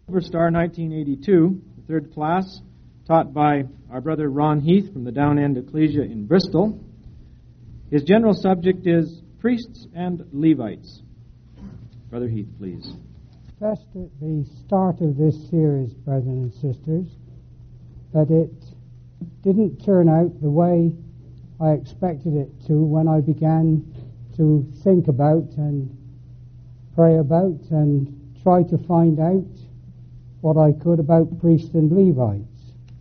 Silver Star 1982, the third class, taught by our brother Ron Heath from the Down End Ecclesia in Bristol. His general subject is priests and Levites. Brother Heath, please. Just at the start of this series, brethren and sisters, that it didn't turn out the way I expected it to when I began to think about and pray about and try to find out what I could about priests and Levites.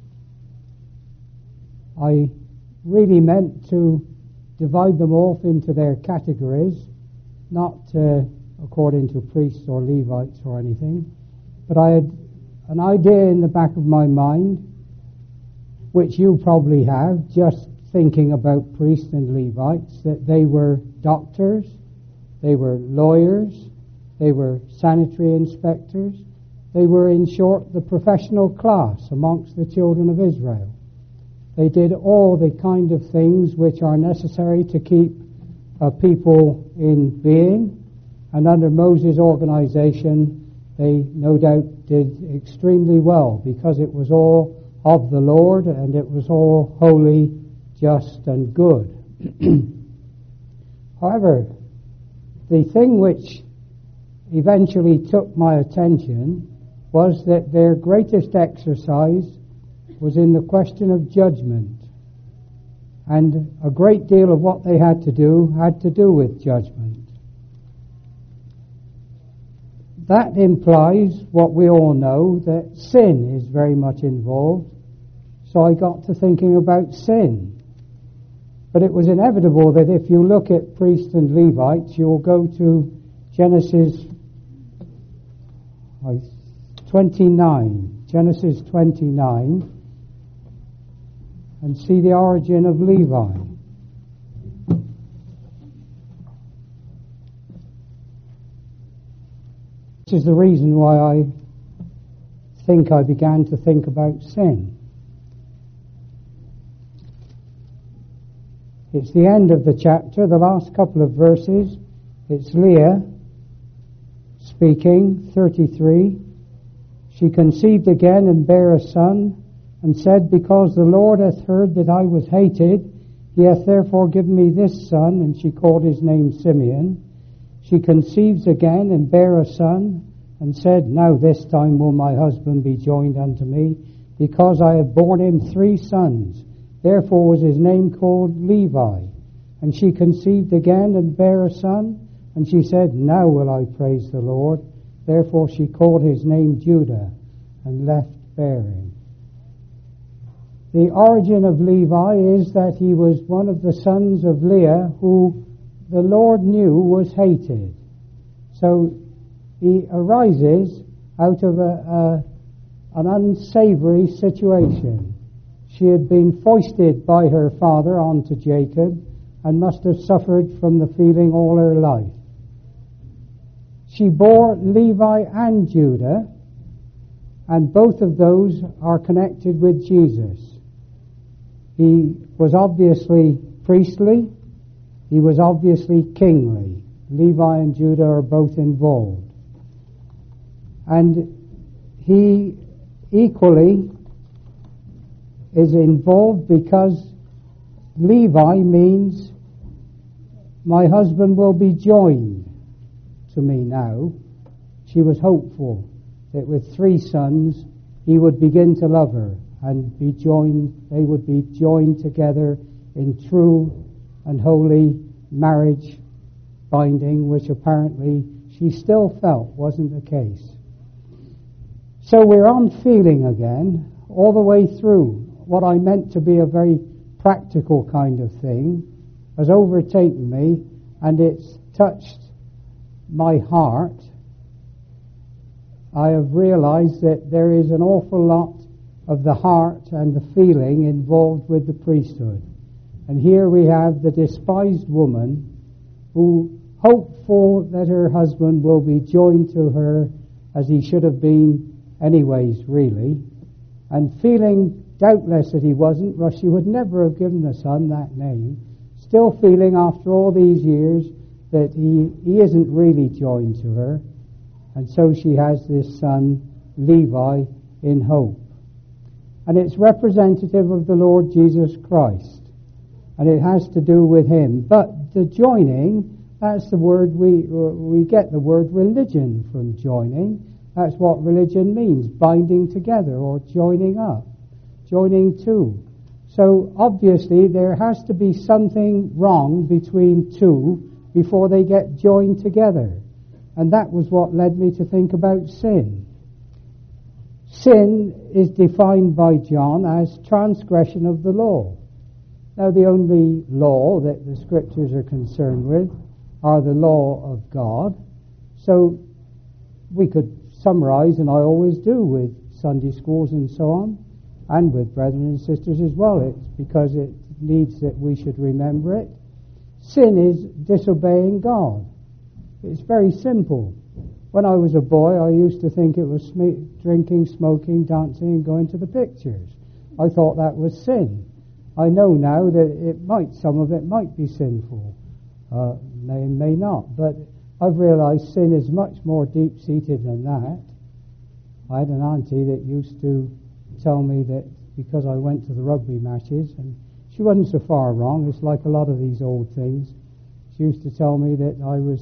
I really meant to divide them off into their categories, not according to priests or Levites or anything, but I had an idea in the back of my mind, which you probably have, just thinking about priests and Levites, that they were doctors, they were lawyers, they were sanitary inspectors, they were, in short, the professional class amongst the children of Israel. They did all the kind of things which are necessary to keep a people in being, and under Moses' organization, they no doubt did extremely well because it was all of the Lord and it was all holy, just, and good. However, the thing which eventually took my attention was that their greatest exercise was in the question of judgment. And a great deal of what they had to do with judgment. That implies what we all know, that sin is very much involved. So I got to thinking about sin. But it was inevitable that if you look at priests and Levites, you'll go to Genesis 29, and see the origin of Levi. This is the reason why I think I began to think about sin. It's the end of the chapter, the last couple of verses. It's Leah speaking, 33. She conceived again and bare a son, and said, Because the Lord hath heard that I was hated, he hath therefore given me this son, and she called his name Simeon. She conceives again and bare a son, and said, Now this time will my husband be joined unto me, because I have borne him 3 sons. Therefore was his name called Levi. And she conceived again and bare a son, and she said, Now will I praise the Lord. Therefore she called his name Judah, and left bearing. The origin of Levi is that he was one of the sons of Leah who the Lord knew was hated. So he arises out of an unsavory situation. She had been foisted by her father onto Jacob and must have suffered from the feeling all her life. She bore Levi and Judah, and both of those are connected with Jesus. He was obviously priestly. He was obviously kingly. Levi and Judah are both involved. And he equally is involved because Levi means my husband will be joined to me now. She was hopeful that with 3 sons he would begin to love her and be joined, they would be joined together in true and holy marriage binding, which apparently she still felt wasn't the case. So we're on feeling again, all the way through. What I meant to be a very practical kind of thing has overtaken me, and it's touched my heart. I have realized that there is an awful lot of the heart and the feeling involved with the priesthood. And here we have the despised woman who, hopeful that her husband will be joined to her as he should have been anyways, really, and feeling doubtless that he wasn't, or she would never have given the son that name, still feeling after all these years that he isn't really joined to her, and so she has this son Levi in hope. And it's representative of the Lord Jesus Christ. And it has to do with him. But the joining, that's the word, we get the word religion from joining. That's what religion means, binding together or joining up, joining to. So obviously there has to be something wrong between two before they get joined together. And that was what led me to think about sin. Sin is defined by John as transgression of the law. Now the only law that the Scriptures are concerned with are the law of God. So we could summarize, and I always do with Sunday schools and so on, and with brethren and sisters as well. It's because it needs that we should remember it. Sin is disobeying God. It's very simple. When I was a boy, I used to think it was drinking, smoking, dancing, and going to the pictures. I thought that was sin. I know now that some of it might be sinful. May not. But I've realized sin is much more deep-seated than that. I had an auntie that used to tell me that because I went to the rugby matches, and she wasn't so far wrong. It's like a lot of these old things. She used to tell me that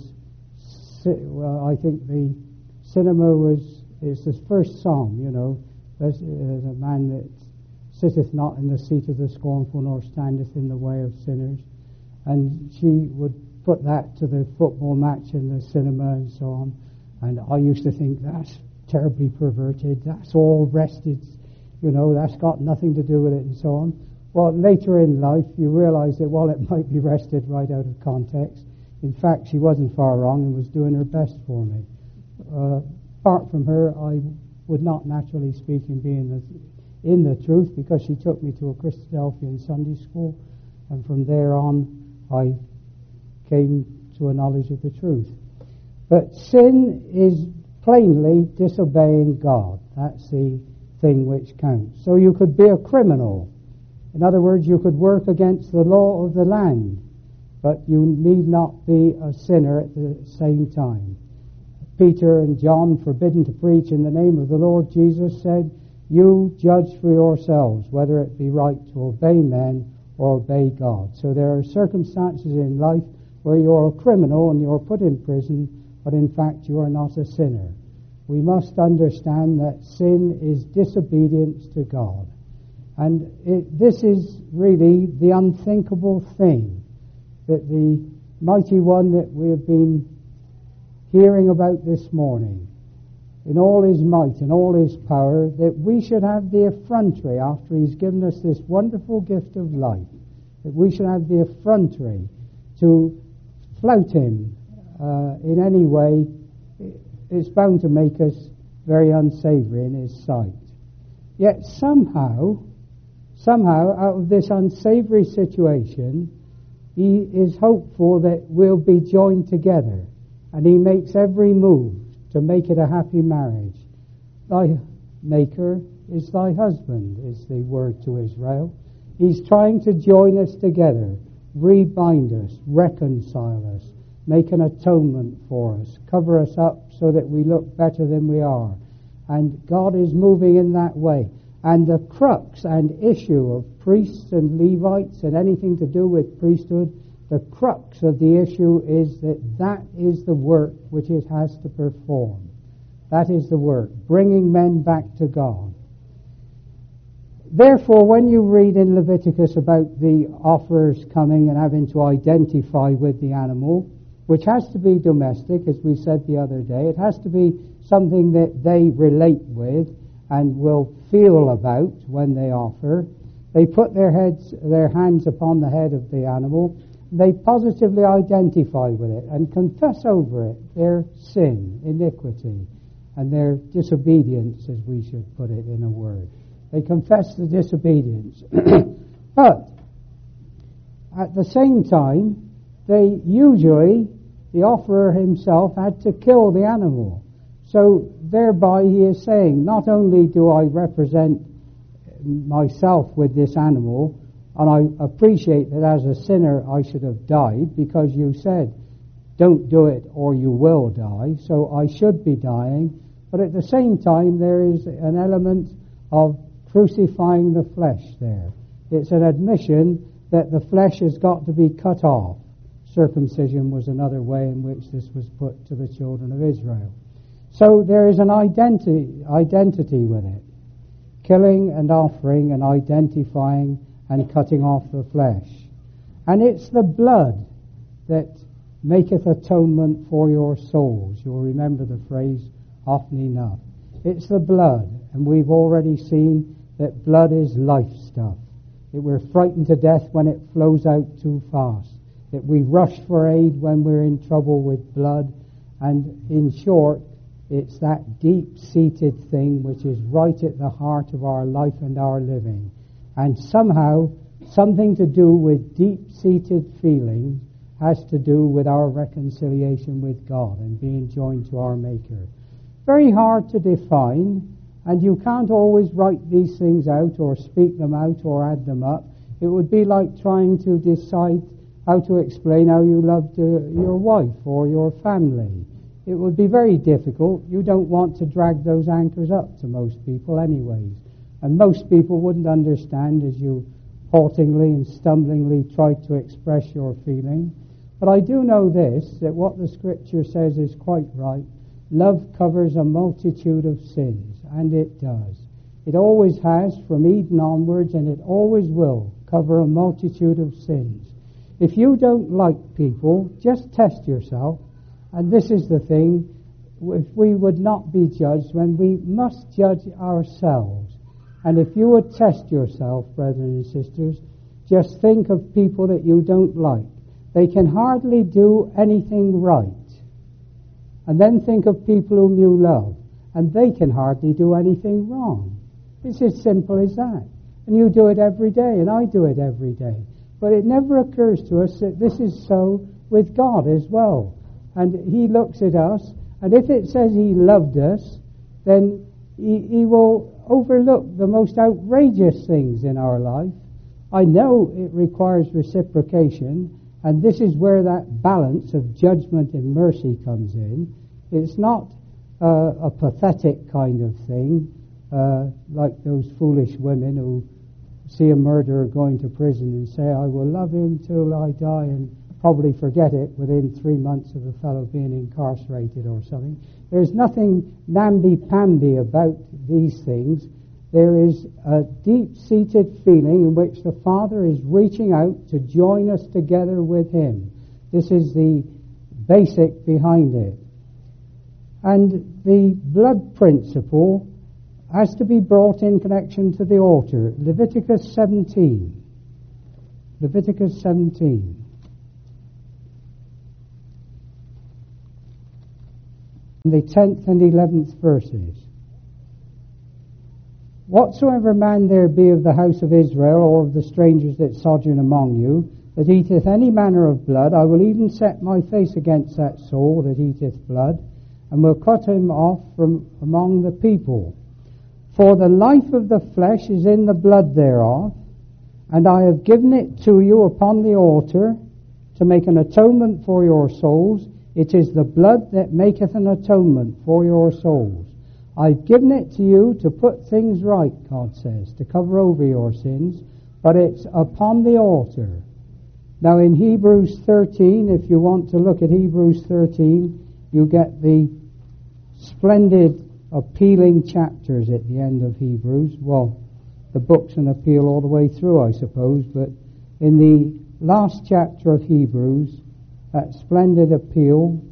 I think the cinema is the first psalm, there's a man that sitteth not in the seat of the scornful, nor standeth in the way of sinners. And she would put that to the football match in the cinema and so on. And I used to think that's terribly perverted, that's all rested, that's got nothing to do with it and so on. Well, later in life you realize that while it might be wrested right out of context, in fact she wasn't far wrong and was doing her best for me. Apart from her, I would not, naturally speaking, be in the truth, because she took me to a Christadelphian Sunday school, and from there on I came to a knowledge of the truth. But sin is plainly disobeying God. That's the thing which counts. So you could be a criminal. In other words, you could work against the law of the land, but you need not be a sinner at the same time. Peter and John, forbidden to preach in the name of the Lord Jesus, said, "You judge for yourselves whether it be right to obey men or obey God." So there are circumstances in life where you're a criminal and you're put in prison, but in fact you are not a sinner. We must understand that sin is disobedience to God. And this is really the unthinkable thing, that the mighty one that we have been hearing about this morning, in all his might and all his power, that we should have the effrontery, after he's given us this wonderful gift of life, that we should have the effrontery to flout him in any way. It's bound to make us very unsavory in his sight. Yet somehow, out of this unsavory situation, he is hopeful that we'll be joined together, and he makes every move to make it a happy marriage. Thy maker is thy husband, is the word to Israel. He's trying to join us together, rebind us, reconcile us, make an atonement for us, cover us up so that we look better than we are. And God is moving in that way. And the crux and issue of priests and Levites and anything to do with priesthood, the crux of the issue is that is the work which it has to perform. That is the work, bringing men back to God. Therefore, when you read in Leviticus about the offerers coming and having to identify with the animal, which has to be domestic, as we said the other day, it has to be something that they relate with and will feel about when they offer. They put their hands upon the head of the animal. They positively identify with it and confess over it their sin, iniquity, and their disobedience, as we should put it in a word. They confess the disobedience. But at the same time, the offerer himself had to kill the animal. So thereby he is saying, not only do I represent myself with this animal, and I appreciate that as a sinner I should have died, because you said, don't do it or you will die, so I should be dying, But at the same time, there is an element of crucifying the flesh there. It's an admission that the flesh has got to be cut off. Circumcision was another way in which this was put to the children of Israel. So there is an identity with it. Killing and offering and identifying and cutting off the flesh. And it's the blood that maketh atonement for your souls. You'll remember the phrase often enough. It's the blood, and we've already seen that blood is life stuff. That we're frightened to death when it flows out too fast. That we rush for aid when we're in trouble with blood. And in short, it's that deep-seated thing which is right at the heart of our life and our living. And somehow, something to do with deep-seated feeling has to do with our reconciliation with God and being joined to our Maker. Very hard to define, and you can't always write these things out or speak them out or add them up. It would be like trying to decide how to explain how you loved your wife or your family. It would be very difficult. You don't want to drag those anchors up to most people anyways. And most people wouldn't understand as you haltingly and stumblingly try to express your feeling. But I do know this, that what the Scripture says is quite right. Love covers a multitude of sins, and it does. It always has from Eden onwards, and it always will cover a multitude of sins. If you don't like people, just test yourself. And this is the thing, if we would not be judged when we must judge ourselves. And if you would test yourself, brethren and sisters, just think of people that you don't like. They can hardly do anything right. And then think of people whom you love, and they can hardly do anything wrong. It's as simple as that. And you do it every day, and I do it every day. But it never occurs to us that this is so with God as well. And He looks at us, and if it says He loved us, then He will overlook the most outrageous things in our life. I know it requires reciprocation, and this is where that balance of judgment and mercy comes in. It's not a pathetic kind of thing, like those foolish women who see a murderer going to prison and say, I will love him till I die, and probably forget it within 3 months of the fellow being incarcerated or something. There's nothing namby-pamby about these things. There is a deep-seated feeling in which the Father is reaching out to join us together with Him. This is the basic behind it. And the blood principle has to be brought in connection to the altar. Leviticus 17. Leviticus 17. The 10th and 11th verses. Whatsoever man there be of the house of Israel, or of the strangers that sojourn among you, that eateth any manner of blood, I will even set my face against that soul that eateth blood, and will cut him off from among the people. For the life of the flesh is in the blood thereof, and I have given it to you upon the altar to make an atonement for your souls. It is the blood that maketh an atonement for your souls. I've given it to you to put things right, God says, to cover over your sins, but it's upon the altar. Now in Hebrews 13, if you want to look at Hebrews 13, you get the splendid, appealing chapters at the end of Hebrews. Well, the book's an appeal all the way through, I suppose, but in the last chapter of Hebrews, that splendid appeal,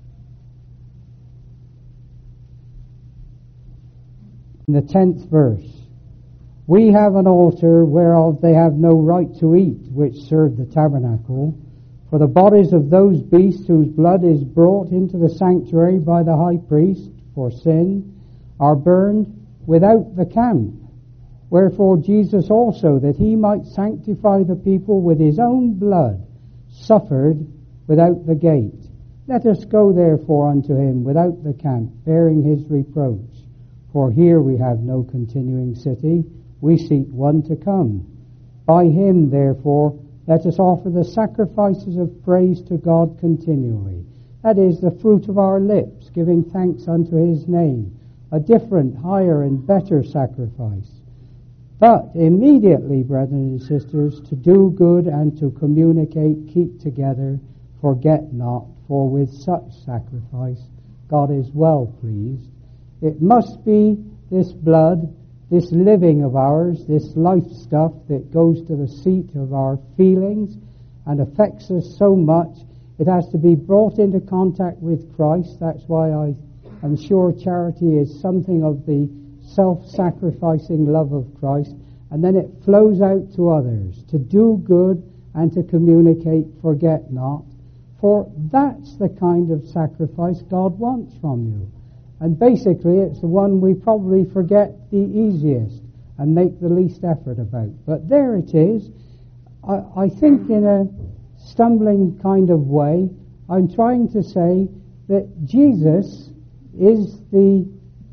in the 10th verse, we have an altar whereof they have no right to eat, which serve the tabernacle. For the bodies of those beasts whose blood is brought into the sanctuary by the high priest for sin are burned without the camp. Wherefore Jesus also, that he might sanctify the people with his own blood, suffered without the gate. Let us go therefore unto him without the camp, bearing his reproach. For here we have no continuing city, we seek one to come. By him therefore let us offer the sacrifices of praise to God continually. That is the fruit of our lips, giving thanks unto his name. a different, higher and better sacrifice. But immediately, brethren and sisters, to do good and to communicate, keep together, forget not, for with such sacrifice God is well pleased. It must be this blood, this living of ours, this life stuff that goes to the seat of our feelings and affects us so much. It has to be brought into contact with Christ. That's why I am sure charity is something of the self-sacrificing love of Christ. And then it flows out to others, to do good and to communicate, forget not. For that's the kind of sacrifice God wants from you. And basically it's the one we probably forget the easiest and make the least effort about. But there it is. I think in a stumbling kind of way, I'm trying to say that Jesus is the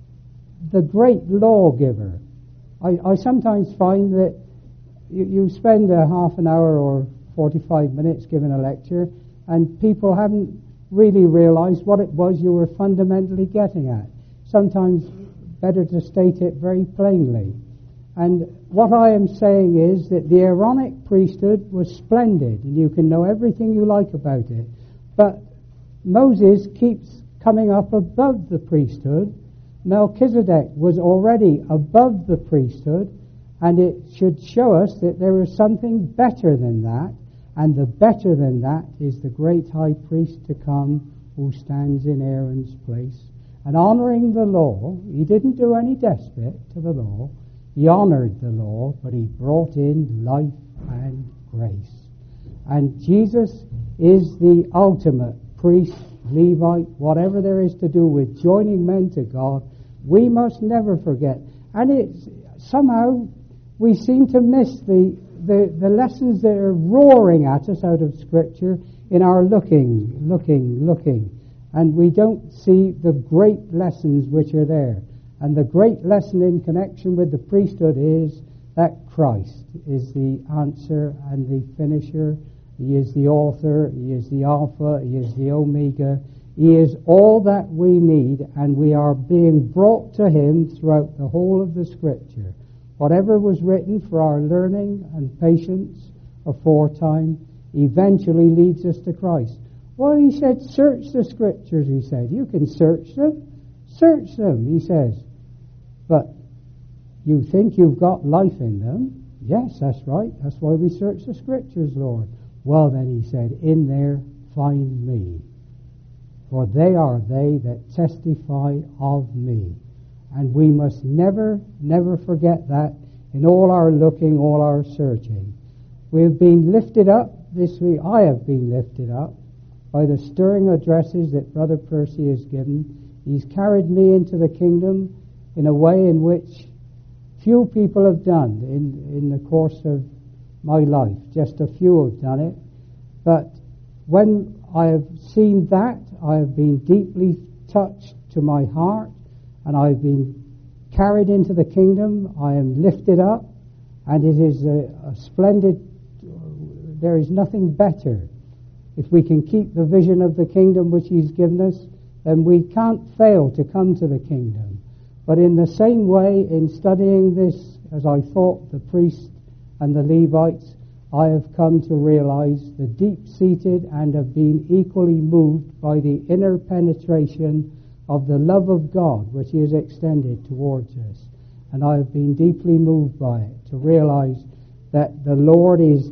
great lawgiver. I sometimes find that you spend a half an hour or 45 minutes giving a lecture and people haven't really realized what it was you were fundamentally getting at. Sometimes better to state it very plainly. And what I am saying is that the Aaronic priesthood was splendid, and you can know everything you like about it. But Moses keeps coming up above the priesthood. Melchizedek was already above the priesthood, and it should show us that there is something better than that, and the better than that is the great high priest to come who stands in Aaron's place. And honoring the law, he didn't do any despot to the law. He honored the law, but he brought in life and grace. And Jesus is the ultimate priest, Levite, whatever there is to do with joining men to God. We must never forget. And it's somehow we seem to miss the lessons that are roaring at us out of Scripture in our looking. And we don't see the great lessons which are there. And the great lesson in connection with the priesthood is that Christ is the answer and the finisher. He is the author. He is the Alpha. He is the Omega. He is all that we need, and we are being brought to Him throughout the whole of the Scripture. Whatever was written for our learning and patience aforetime eventually leads us to Christ. Well, he said, search the Scriptures, he said. You can search them. Search them, he says. But you think you've got life in them? Yes, that's right. That's why we search the Scriptures, Lord. Well, then he said, in there find me. For they are they that testify of me. And we must never forget that in all our looking, all our searching. We've been lifted up this week. I have been lifted up by the stirring addresses that Brother Percy has given. He's carried me into the kingdom in a way in which few people have done in the course of my life. Just a few have done it. But when I have seen that, I have been deeply touched to my heart, and I have been carried into the kingdom. I am lifted up, and it is a splendid, there is nothing better. If we can keep the vision of the kingdom which He's given us, then we can't fail to come to the kingdom. But in the same way, in studying this, as I thought the priests and the Levites, I have come to realize the deep-seated and have been equally moved by the inner penetration of the love of God which He has extended towards us. And I have been deeply moved by it, to realize that the Lord is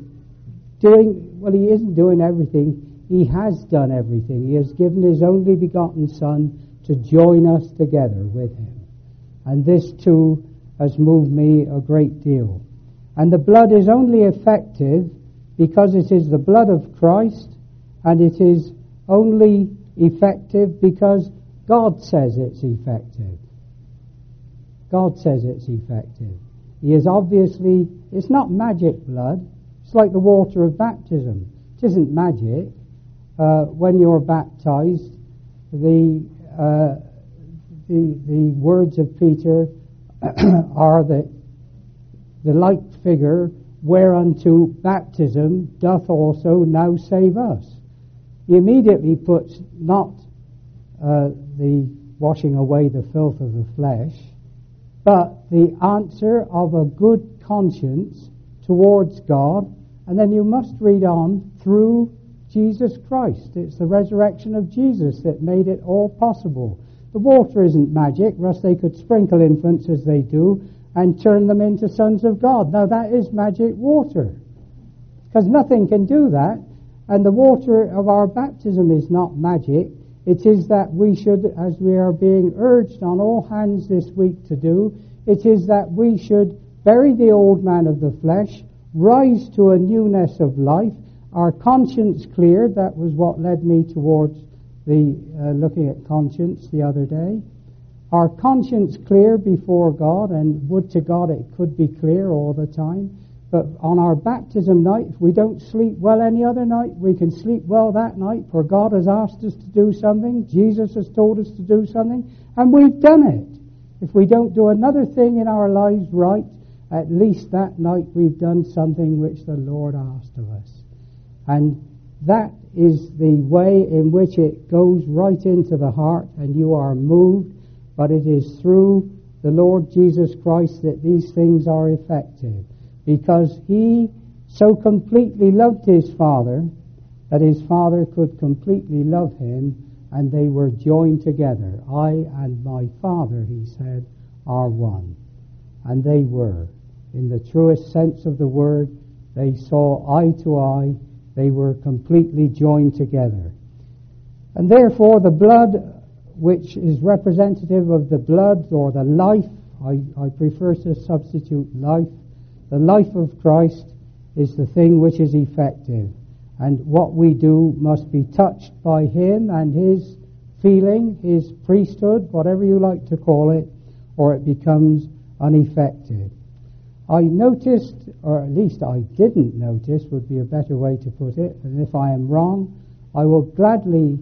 doing, well, He isn't doing everything. He has done everything. He has given His only begotten Son to join us together with Him. And this too has moved me a great deal. And the blood is only effective because it is the blood of Christ, and it is only effective because God says it's effective. God says it's effective. He is obviously, it's not magic blood. It's like the water of baptism. It isn't magic. When you're baptized, the words of Peter are that the like figure whereunto baptism doth also now save us. He immediately puts not the washing away the filth of the flesh, but the answer of a good conscience towards God. And then you must read on through Jesus Christ. It's the resurrection of Jesus that made it all possible. The water isn't magic, or else they could sprinkle infants as they do and turn them into sons of God. Now that is magic water, because nothing can do that. And the water of our baptism is not magic. It is that we should, as we are being urged on all hands this week to do, it is that we should bury the old man of the flesh, rise to a newness of life, our conscience cleared. That was what led me towards the looking at conscience the other day. Our conscience clear before God, and would to God it could be clear all the time. But on our baptism night, if we don't sleep well any other night, we can sleep well that night, for God has asked us to do something, Jesus has told us to do something, and we've done it. If we don't do another thing in our lives right, at least that night we've done something which the Lord asked of us. And that is the way in which it goes right into the heart, and you are moved, but it is through the Lord Jesus Christ that these things are effective. Because he so completely loved his Father that his Father could completely love him, and they were joined together. I and my Father, he said, are one. And they were. In the truest sense of the word, they saw eye to eye. They were completely joined together. And therefore the blood, which is representative of the blood or the life, I prefer to substitute life. The life of Christ is the thing which is effective. And what we do must be touched by him and his feeling, his priesthood, whatever you like to call it, or it becomes ineffective. I noticed, or at least I didn't notice, would be a better way to put it, and if I am wrong, I will gladly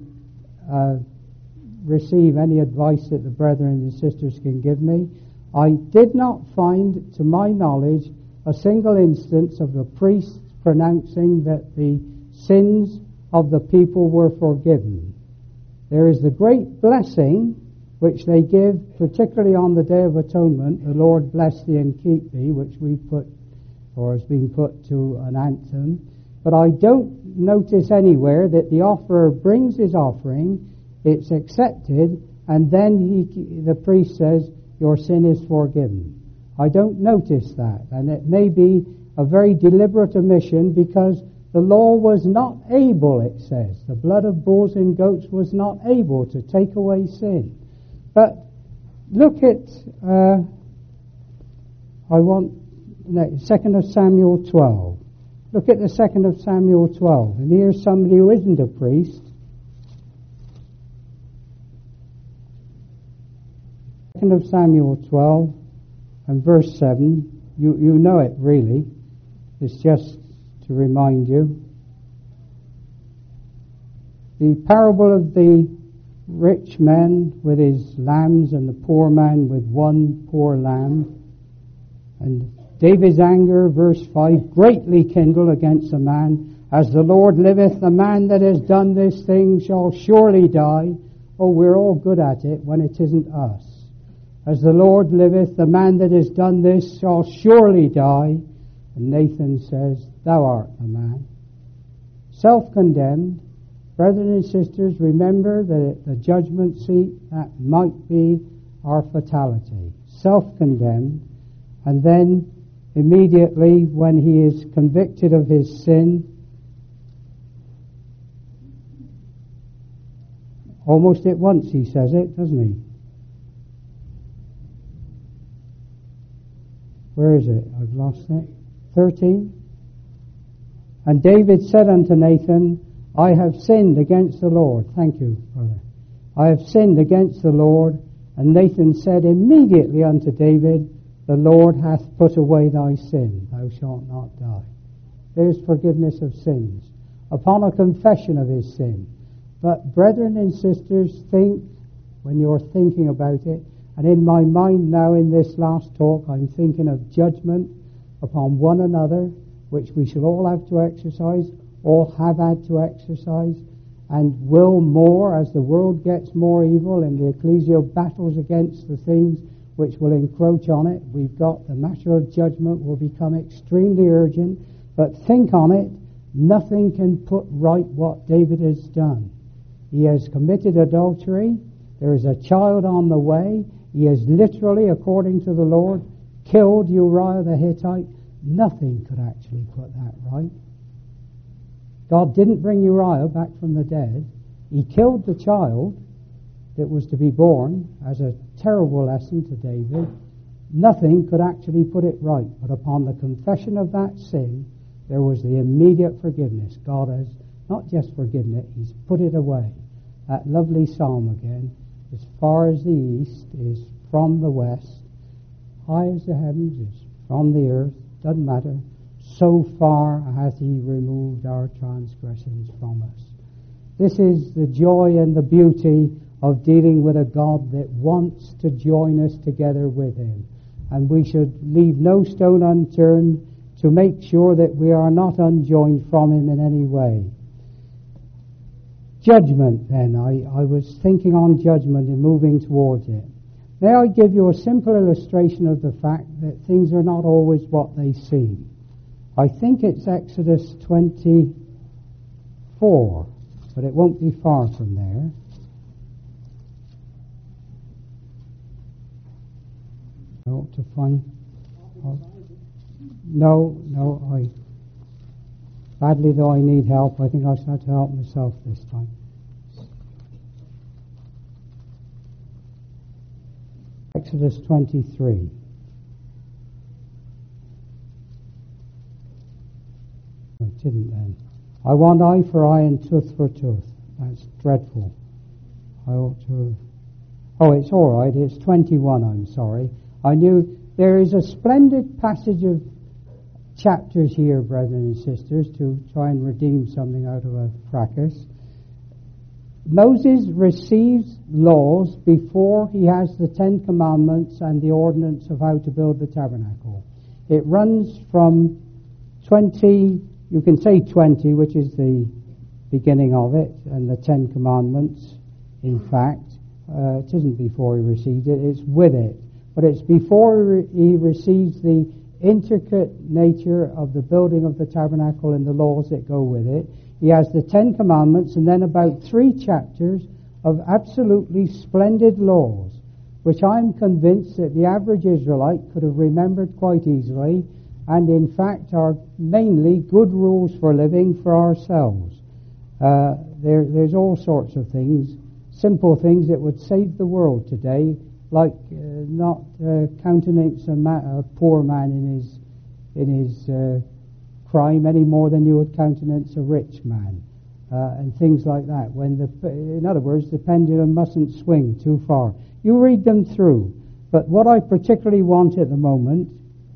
receive any advice that the brethren and sisters can give me. I did not find, to my knowledge, a single instance of the priests pronouncing that the sins of the people were forgiven. There is the great blessing which they give, particularly on the Day of Atonement, the Lord bless thee and keep thee, which we put, or has been put to an anthem. But I don't notice anywhere that the offerer brings his offering, it's accepted, and then the priest says, your sin is forgiven. I don't notice that, and it may be a very deliberate omission because the law was not able, it says. The blood of bulls and goats was not able to take away sin. But look at, 2 Samuel 12. Look at the 2 Samuel 12. And here's somebody who isn't a priest. 2 Samuel 12 and verse 7. You know it really. It's just to remind you. The parable of the rich man with his lambs and the poor man with one poor lamb. And David's anger, verse 5, greatly kindled against the man. As the Lord liveth, the man that has done this thing shall surely die. Oh, we're all good at it when it isn't us. As the Lord liveth, the man that has done this shall surely die. And Nathan says, thou art the man. Self-condemned. Brethren and sisters, remember that at the judgment seat, that might be our fatality. Self-condemned. And then, immediately, when he is convicted of his sin, almost at once he says it, doesn't he? Where is it? I've lost it. 13. And David said unto Nathan, I have sinned against the Lord. Thank you, brother. I have sinned against the Lord. And Nathan said immediately unto David, the Lord hath put away thy sin. Thou shalt not die. There's forgiveness of sins upon a confession of his sin. But brethren and sisters, think when you're thinking about it, and in my mind now in this last talk, I'm thinking of judgment upon one another, which we shall all have to exercise, all have had to exercise. and will more as the world gets more evil and the ecclesial battles against the things which will encroach on it. We've got the matter of judgment will become extremely urgent, but think on it, nothing can put right what David has done. He has committed adultery. There is a child on the way. He has literally, according to the Lord, killed Uriah the Hittite. Nothing could actually put that right. God didn't bring Uriah back from the dead. He killed the child that was to be born as a terrible lesson to David. Nothing could actually put it right. But upon the confession of that sin, there was the immediate forgiveness. God has not just forgiven it, He's put it away. That lovely psalm again. As far as the east is from the west, high as the heavens is from the earth, doesn't matter, so far hath He removed our transgressions from us. This is the joy and the beauty of dealing with a God that wants to join us together with Him. And we should leave no stone unturned to make sure that we are not unjoined from Him in any way. Judgment, then. I was thinking on judgment and moving towards it. May I give you a simple illustration of the fact that things are not always what they seem. I think it's Exodus 24, but it won't be far from there. I ought to find... No, badly though I need help, I think I shall have to help myself this time. Exodus 23. I didn't then. I want eye for eye and tooth for tooth. That's dreadful. I ought to... Oh, it's all right. It's 21, I'm sorry. I knew there is a splendid passage of chapters here, brethren and sisters, to try and redeem something out of a fracas. Moses receives laws before he has the Ten Commandments and the ordinance of how to build the tabernacle. It runs from 20, you can say 20, which is the beginning of it, and the Ten Commandments, in fact. It isn't before he receives it, it's with it. But it's before he receives the intricate nature of the building of the tabernacle and the laws that go with it. He has the Ten Commandments and then about 3 chapters of absolutely splendid laws, which I'm convinced that the average Israelite could have remembered quite easily, and in fact are mainly good rules for living for ourselves. There's all sorts of things, simple things that would save the world today, like not countenance a poor man in his crime any more than you would countenance a rich man, and things like that. In other words, the pendulum mustn't swing too far. You read them through, but what I particularly want at the moment,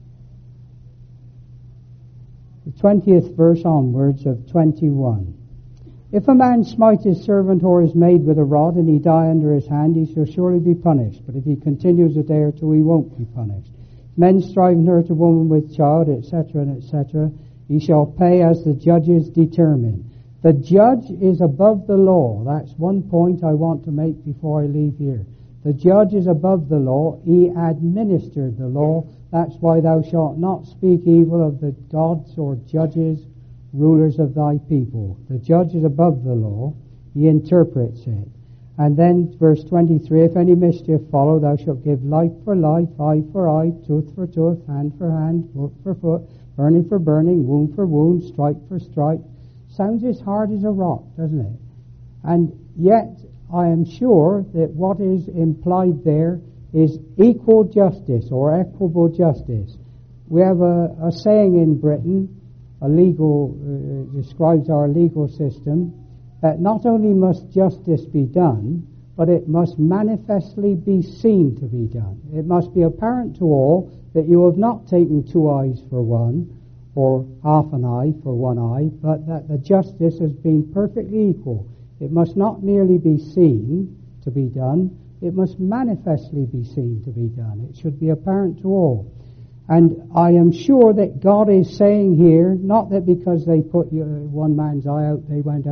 the 20th verse onwards of 21. If a man smite his servant or his maid with a rod, and he die under his hand, he shall surely be punished. But if he continues a day or two, he won't be punished. Men striving to hurt a woman with child, etc., and etc., he shall pay as the judges determine. The judge is above the law. That's one point I want to make before I leave here. The judge is above the law. He administered the law. That's why thou shalt not speak evil of the gods or judges, rulers of thy people. The judge is above the law. He interprets it. And then verse 23, if any mischief follow, thou shalt give life for life, eye for eye, tooth for tooth, hand for hand, foot for foot, burning for burning, wound for wound, strike for strike. Sounds as hard as a rock, doesn't it? And yet I am sure that what is implied there is equal justice or equitable justice. We have a saying in Britain, describes our legal system, that not only must justice be done, but it must manifestly be seen to be done. It must be apparent to all that you have not taken 2 eyes for one, or half an eye for 1 eye, but that the justice has been perfectly equal. It must not merely be seen to be done, it must manifestly be seen to be done. It should be apparent to all. And I am sure that God is saying here, not that because they put one man's eye out, they went out.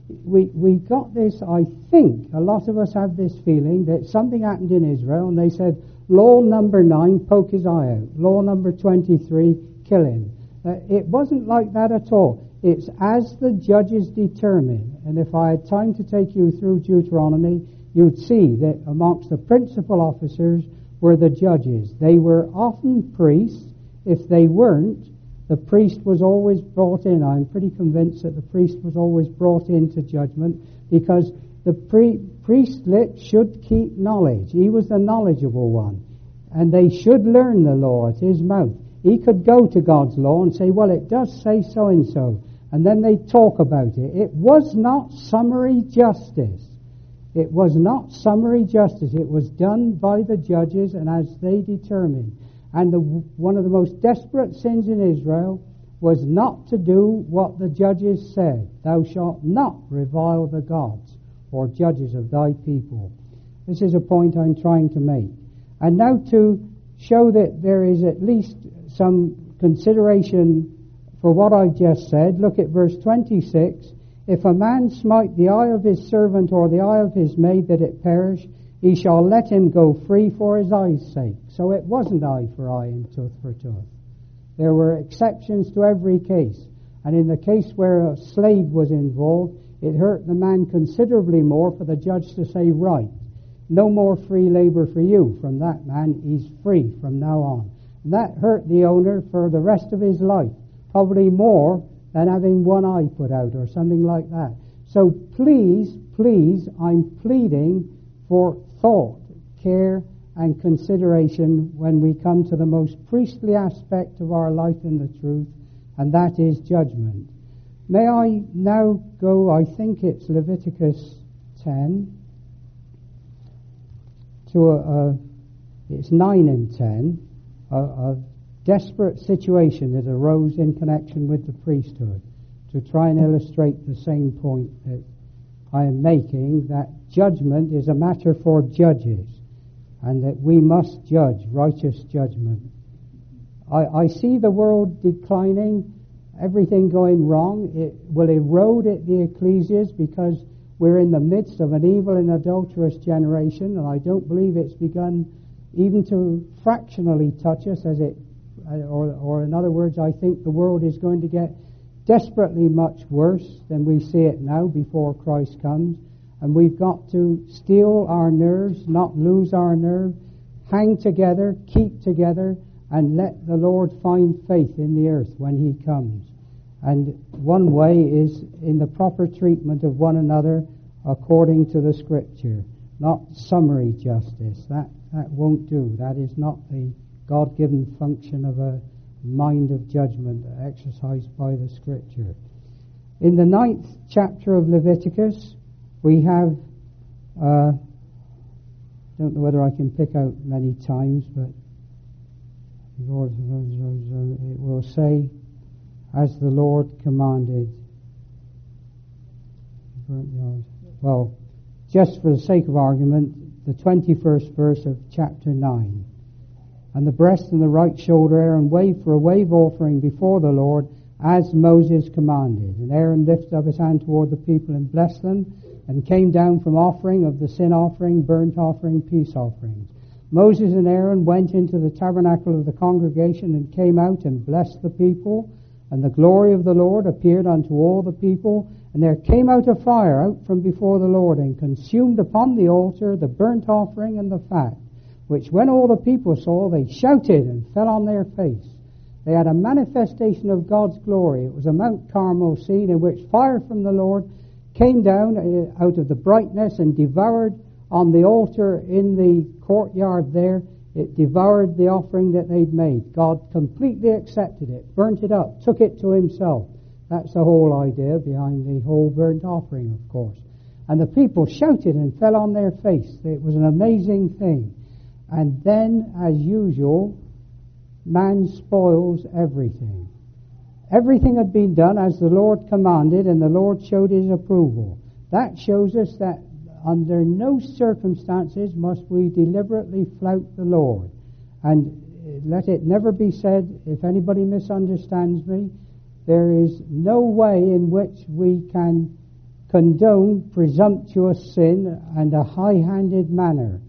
we got this, I think, a lot of us have this feeling that something happened in Israel and they said, law number 9, poke his eye out. Law number 23, kill him. It wasn't like that at all. It's as the judges determine. And if I had time to take you through Deuteronomy, you'd see that amongst the principal officers were the judges. They were often priests. If they weren't, the priest was always brought in. I'm pretty convinced that the priest was always brought into judgment because the priestlet should keep knowledge. He was the knowledgeable one. And they should learn the law at his mouth. He could go to God's law and say, well, it does say so and so. And then they talk about it. It was not summary justice. It was not summary justice. It was done by the judges and as they determined. And one of the most desperate sins in Israel was not to do what the judges said. Thou shalt not revile the gods or judges of thy people. This is a point I'm trying to make. And now to show that there is at least some consideration for what I've just said, look at verse 26. If a man smite the eye of his servant or the eye of his maid that it perish, he shall let him go free for his eye's sake. So it wasn't eye for eye and tooth for tooth. There were exceptions to every case. And in the case where a slave was involved, it hurt the man considerably more for the judge to say, right, no more free labor for you. From that man, he's free from now on. And that hurt the owner for the rest of his life, probably more than having one eye put out or something like that. So please, I'm pleading for thought, care, and consideration when we come to the most priestly aspect of our life in the truth, and that is judgment. May I now go, I think it's Leviticus 10, it's 9 and 10, a desperate situation that arose in connection with the priesthood, to try and illustrate the same point that I am making, that judgment is a matter for judges, and that we must judge, righteous judgment. I see the world declining, everything going wrong. It will erode at the ecclesias because we're in the midst of an evil and adulterous generation, and I don't believe it's begun even to fractionally touch us or in other words, I think the world is going to get desperately much worse than we see it now before Christ comes. And we've got to steel our nerves, not lose our nerve, hang together, keep together, and let the Lord find faith in the earth when he comes. And one way is in the proper treatment of one another according to the Scripture, not summary justice. That won't do. That is not the God-given function of a mind of judgment exercised by the Scripture. In the 9th chapter of Leviticus, we have, don't know whether I can pick out many times, but it will say, as the Lord commanded. Well, just for the sake of argument, the 21st verse of chapter 9. And the breast and the right shoulder Aaron waved for a wave offering before the Lord, as Moses commanded. And Aaron lifted up his hand toward the people and blessed them, and came down from offering of the sin offering, burnt offering, peace offerings. Moses and Aaron went into the tabernacle of the congregation and came out and blessed the people. And the glory of the Lord appeared unto all the people. And there came out a fire out from before the Lord, and consumed upon the altar the burnt offering and the fat, which when all the people saw, they shouted and fell on their face. They had a manifestation of God's glory. It was a Mount Carmel scene in which fire from the Lord came down out of the brightness and devoured on the altar in the courtyard there. It devoured the offering that they'd made. God completely accepted it, burnt it up, took it to himself. That's the whole idea behind the whole burnt offering, of course. And the people shouted and fell on their face. It was an amazing thing. And then, as usual, man spoils everything. Everything had been done as the Lord commanded, and the Lord showed his approval. That shows us that under no circumstances must we deliberately flout the Lord. And let it never be said, if anybody misunderstands me, there is no way in which we can condone presumptuous sin and a high-handed manner.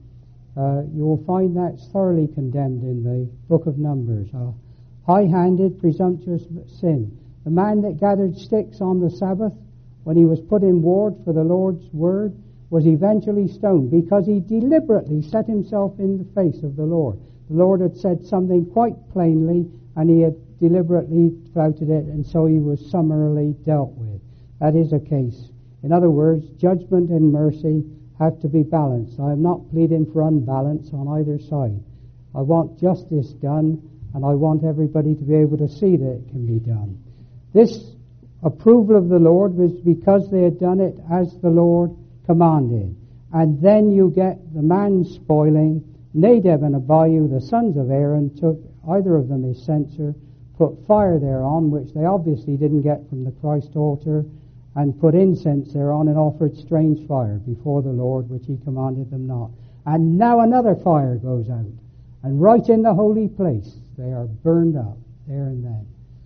You will find that's thoroughly condemned in the book of Numbers. High-handed, presumptuous sin. The man that gathered sticks on the Sabbath, when he was put in ward for the Lord's word, was eventually stoned because he deliberately set himself in the face of the Lord. The Lord had said something quite plainly, and he had deliberately flouted it, and so he was summarily dealt with. That is a case. In other words, judgment and mercy have to be balanced. I am not pleading for unbalance on either side. I want justice done, and I want everybody to be able to see that it can be done. This approval of the Lord was because they had done it as the Lord commanded. And then you get the man spoiling. Nadab and Abihu, the sons of Aaron, took either of them his censer, put fire thereon, which they obviously didn't get from the Christ altar, and put incense thereon and offered strange fire before the Lord, which he commanded them not. And now another fire goes out, and right in the holy place they are burned up there and then.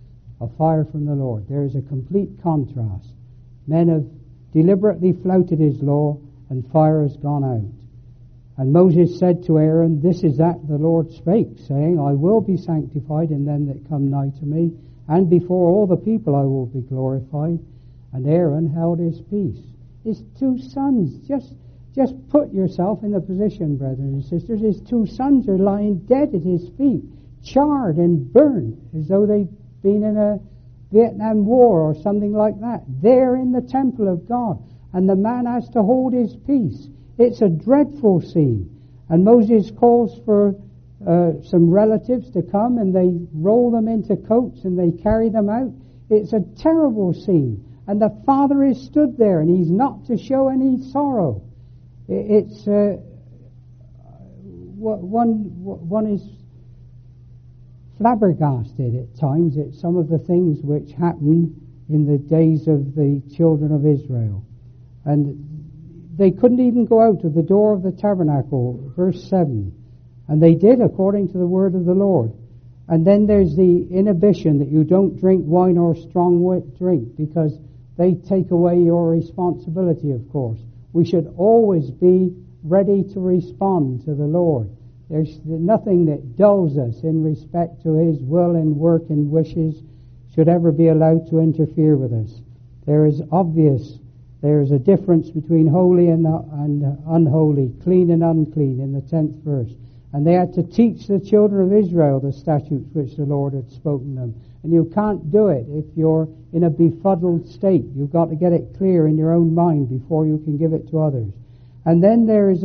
A fire from the Lord. There is a complete contrast. Men have deliberately flouted his law, and fire has gone out. And Moses said to Aaron, "This is that the Lord spake, saying, I will be sanctified in them that come nigh to me, and before all the people I will be glorified." And Aaron held his peace. His two sons, just put yourself in the position, brethren and sisters. His two sons are lying dead at his feet, charred and burned, as though they'd been in a Vietnam War or something like that. There in the temple of God. And the man has to hold his peace. It's a dreadful scene. And Moses calls for some relatives to come, and they roll them into coats and they carry them out. It's a terrible scene. And the father is stood there, and he's not to show any sorrow. It's one is flabbergasted at times at some of the things which happened in the days of the children of Israel. And they couldn't even go out of the door of the tabernacle, verse 7. And they did according to the word of the Lord. And then there's the inhibition that you don't drink wine or strong drink, because they take away your responsibility, of course. We should always be ready to respond to the Lord. There's nothing that dulls us in respect to his will and work and wishes should ever be allowed to interfere with us. There is a difference between holy and unholy, clean and unclean in the 10th verse. And they had to teach the children of Israel the statutes which the Lord had spoken them. And you can't do it if you're in a befuddled state. You've got to get it clear in your own mind before you can give it to others. And then there's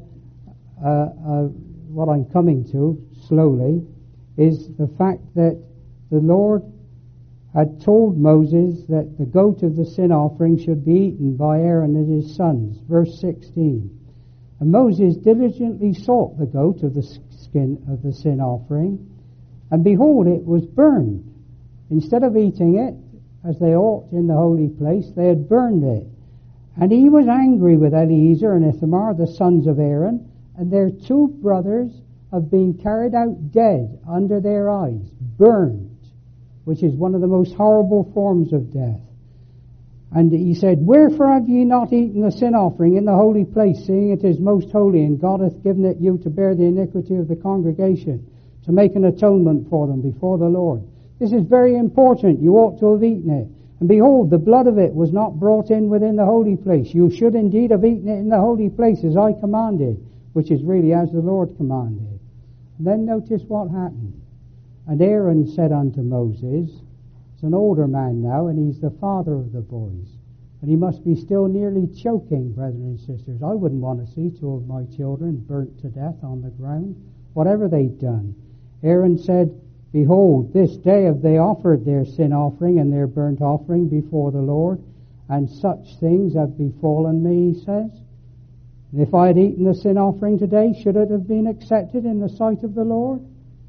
what I'm coming to slowly is the fact that the Lord had told Moses that the goat of the sin offering should be eaten by Aaron and his sons. Verse 16. And Moses diligently sought the goat of the skin of the sin offering, and behold, it was burned. Instead of eating it, as they ought in the holy place, they had burned it. And he was angry with Eleazar and Ithamar, the sons of Aaron, and their two brothers of being carried out dead under their eyes, burned, which is one of the most horrible forms of death. And he said, "Wherefore have ye not eaten the sin offering in the holy place, seeing it is most holy, and God hath given it you to bear the iniquity of the congregation, to make an atonement for them before the Lord?" This is very important. You ought to have eaten it. And behold, the blood of it was not brought in within the holy place. You should indeed have eaten it in the holy place as I commanded, which is really as the Lord commanded. And then notice what happened. And Aaron said unto Moses, he's an older man now, and he's the father of the boys. And he must be still nearly choking, brethren and sisters. I wouldn't want to see two of my children burnt to death on the ground, whatever they'd done. Aaron said, "Behold, this day have they offered their sin offering and their burnt offering before the Lord, and such things have befallen me," he says. "And if I had eaten the sin offering today, should it have been accepted in the sight of the Lord?"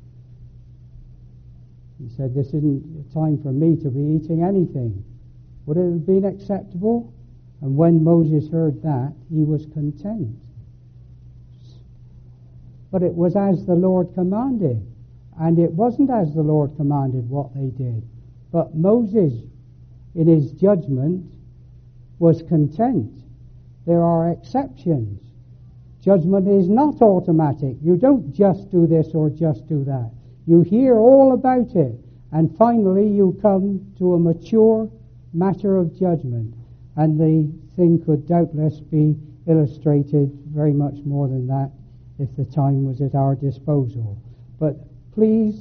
He said, "This isn't a time for me to be eating anything. Would it have been acceptable?" And when Moses heard that, he was content. But it was as the Lord commanded. And it wasn't as the Lord commanded what they did. But Moses, in his judgment, was content. There are exceptions. Judgment is not automatic. You don't just do this or just do that. You hear all about it, and finally you come to a mature matter of judgment. And the thing could doubtless be illustrated very much more than that if the time was at our disposal. But please,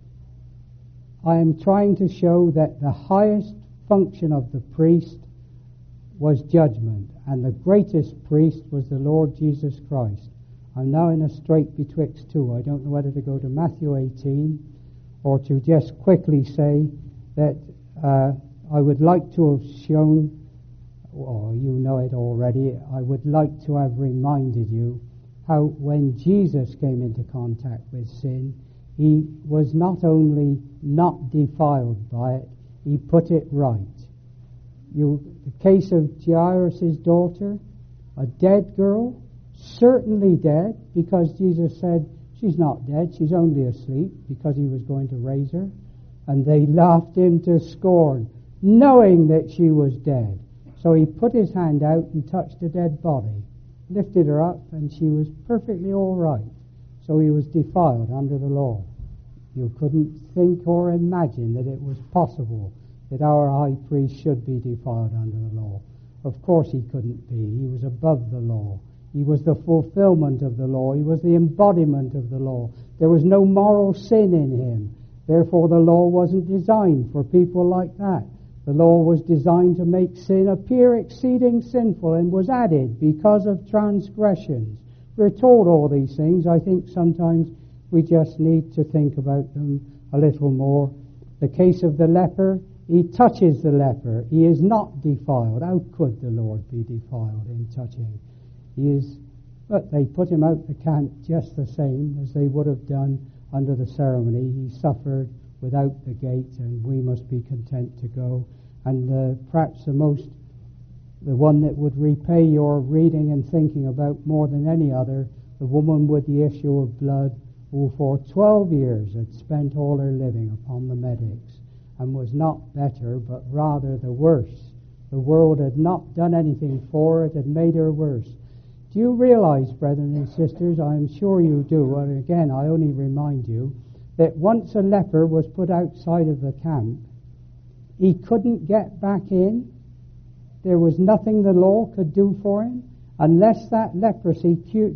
I am trying to show that the highest function of the priest was judgment, and the greatest priest was the Lord Jesus Christ. I'm now in a strait betwixt two. I don't know whether to go to Matthew 18 or to just quickly say that I would like to have shown, or you know it already, I would like to have reminded you how when Jesus came into contact with sin, he was not only not defiled by it, he put it right. The case of Jairus' daughter, a dead girl, certainly dead, because Jesus said, she's not dead, she's only asleep, because he was going to raise her. And they laughed him to scorn, knowing that she was dead. So he put his hand out and touched a dead body, lifted her up, and she was perfectly all right. So he was defiled under the law. You couldn't think or imagine that it was possible that our high priest should be defiled under the law. Of course he couldn't be. He was above the law. He was the fulfillment of the law. He was the embodiment of the law. There was no moral sin in him. Therefore the law wasn't designed for people like that. The law was designed to make sin appear exceeding sinful and was added because of transgressions. We're told all these things. I think sometimes we just need to think about them a little more. The case of the leper, he touches the leper. He is not defiled. How could the Lord be defiled in touching? He is, but they put him out the camp just the same as they would have done under the ceremony. He suffered without the gate, and we must be content to go. And perhaps the one that would repay your reading and thinking about more than any other, the woman with the issue of blood, who for 12 years had spent all her living upon the medics, and was not better, but rather the worse. The world had not done anything for her, it had made her worse. Do you realize, brethren and sisters, I am sure you do, and again I only remind you, that once a leper was put outside of the camp, he couldn't get back in. There was nothing the law could do for him unless that leprosy cured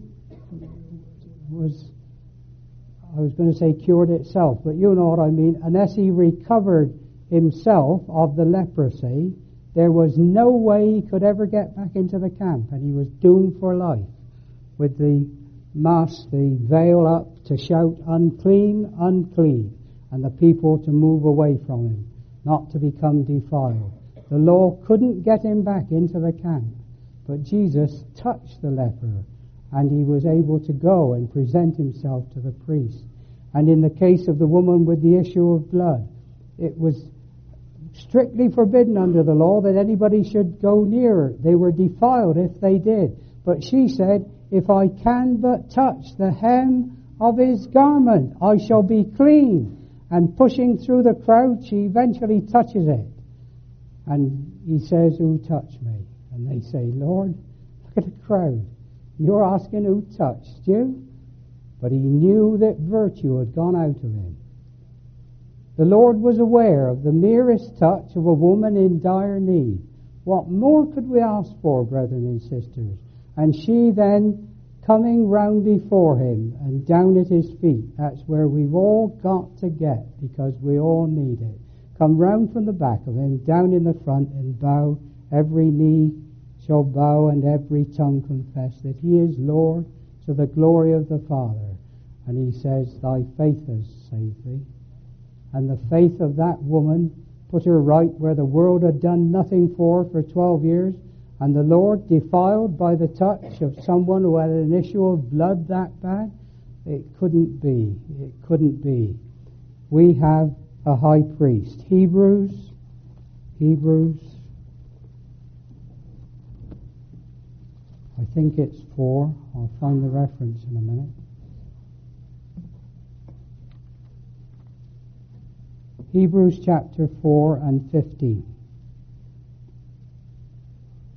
itself, but you know what I mean. Unless he recovered himself of the leprosy, there was no way he could ever get back into the camp, and he was doomed for life with the mask, the veil up, to shout, unclean, unclean, and the people to move away from him, not to become defiled. The law couldn't get him back into the camp, but Jesus touched the leper, and he was able to go and present himself to the priest. And in the case of the woman with the issue of blood, it was strictly forbidden under the law that anybody should go near her. They were defiled if they did. But she said, if I can but touch the hem of his garment, I shall be clean. And pushing through the crowd, she eventually touches it. And he says, who touched me? And they say, Lord, look at the crowd. You're asking who touched you? But he knew that virtue had gone out of him. The Lord was aware of the merest touch of a woman in dire need. What more could we ask for, brethren and sisters? And she then coming round before him and down at his feet. That's where we've all got to get, because we all need it. Come round from the back of him, down in the front, and bow. Every knee shall bow and every tongue confess that he is Lord, to the glory of the Father. And he says, thy faith has saved thee. And the faith of that woman put her right where the world had done nothing for 12 years. And the Lord, defiled by the touch of someone who had an issue of blood that bad, it couldn't be. It couldn't be. We have a high priest. Hebrews. I think it's 4. I'll find the reference in a minute. Hebrews chapter 4 and 15.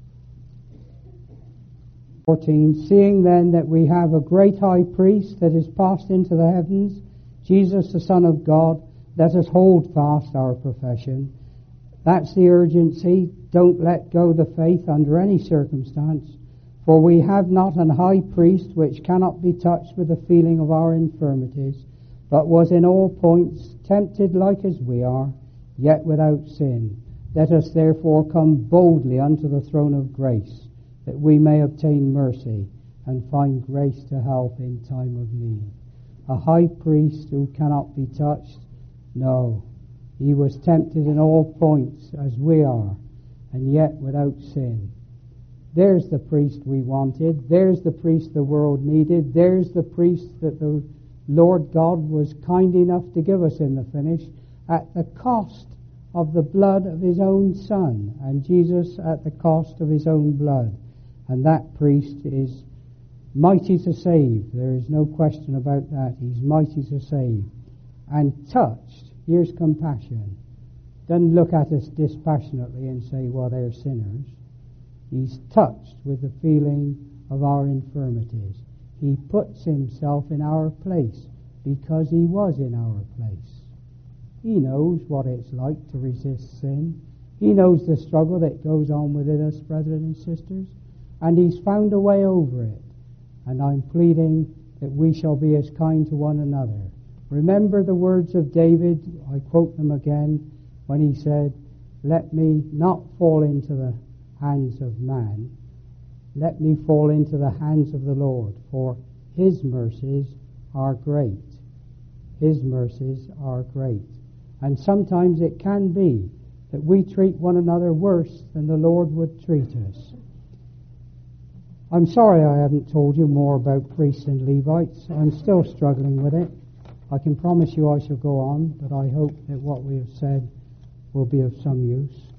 14, seeing then that we have a great high priest that is passed into the heavens, Jesus the Son of God, let us hold fast our profession. That's the urgency. Don't let go the faith under any circumstance. For we have not an high priest which cannot be touched with the feeling of our infirmities, but was in all points tempted like as we are, yet without sin. Let us therefore come boldly unto the throne of grace, that we may obtain mercy and find grace to help in time of need. A high priest who cannot be touched? No. He was tempted in all points as we are, and yet without sin. There's the priest we wanted. There's the priest the world needed. There's the priest that the Lord God was kind enough to give us in the finish at the cost of the blood of his own Son, and Jesus at the cost of his own blood. And that priest is mighty to save. There is no question about that. He's mighty to save. And touched, here's compassion. Doesn't look at us dispassionately and say, well, they're sinners. He's touched with the feeling of our infirmities. He puts himself in our place because he was in our place. He knows what it's like to resist sin. He knows the struggle that goes on within us, brethren and sisters, and he's found a way over it. And I'm pleading that we shall be as kind to one another. Remember the words of David, I quote them again, when he said, let me not fall into the hands of man, let me fall into the hands of the Lord, for his mercies are great. His mercies are great. And sometimes it can be that we treat one another worse than the Lord would treat us. I'm sorry I haven't told you more about priests and Levites. I'm still struggling with it. I can promise you I shall go on, but I hope that what we have said will be of some use.